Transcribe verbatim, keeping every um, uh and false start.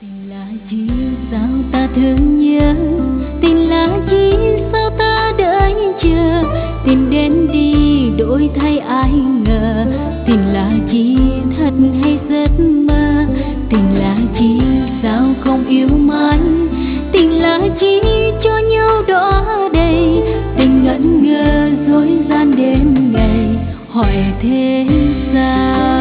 Tình là chi sao ta thương nhớ, tình là chi sao ta đợi chờ, tình đến đi đổi thay ai ngờ, tình là chi thật hay giấc mơ, tình là chi sao không yêu mãi, tình là chi cho nhau đỏ đầy, tình ngẩn ngơ dối gian đêm ngày hỏi thế sao.